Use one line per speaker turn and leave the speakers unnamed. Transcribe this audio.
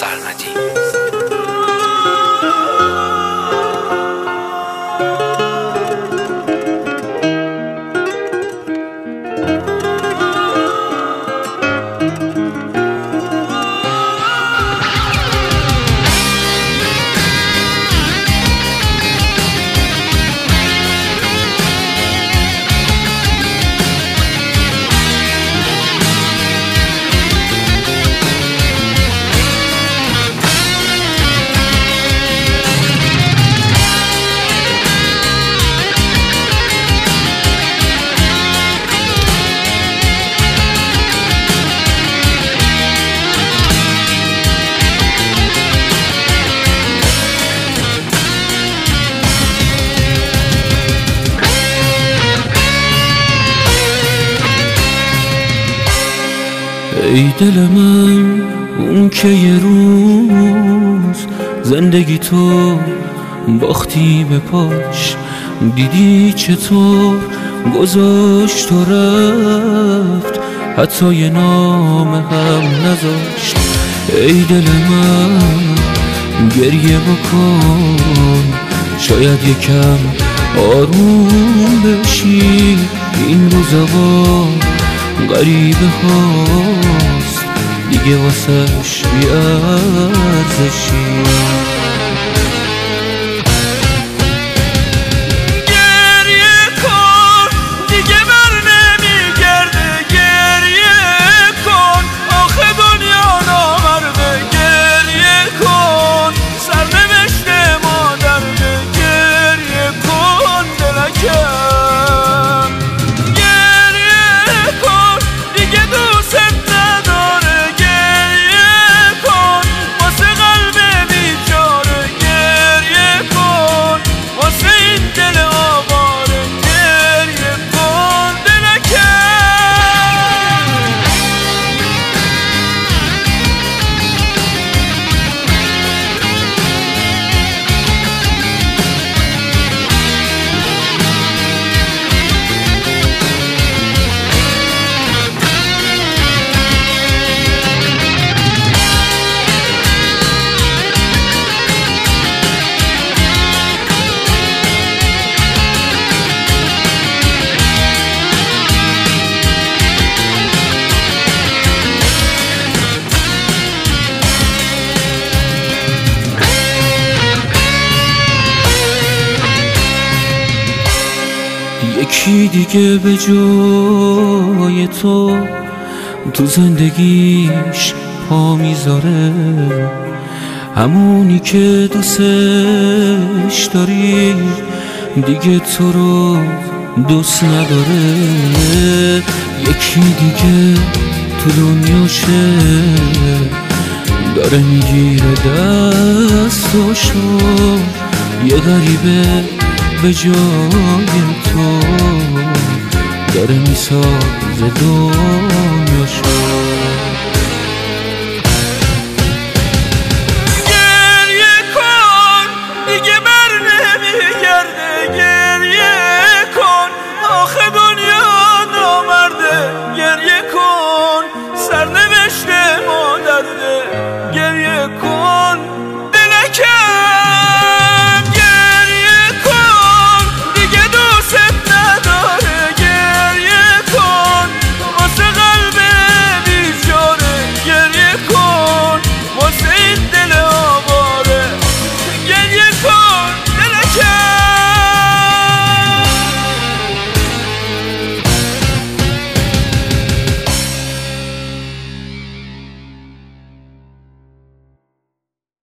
سرمدی.
ای دل من اون که یه روز زندگی تو باختی به پاش، دیدی چطور گذاشت و رفت، حتی یه نام هم نذاشت. ای دل من گریه بکن، شاید یکم آروم بشی، این روزا غریبه هاست دیگه واسش بی‌ارزشی. یکی دیگه به جای تو زندگیش پا میذاره، همونی که دوستش داری دیگه تو رو دوست نداره. یکی دیگه تو دنیاشه داره میگیره دستاشو، یه غریبه به جای تو داره میسازه دنیاشو.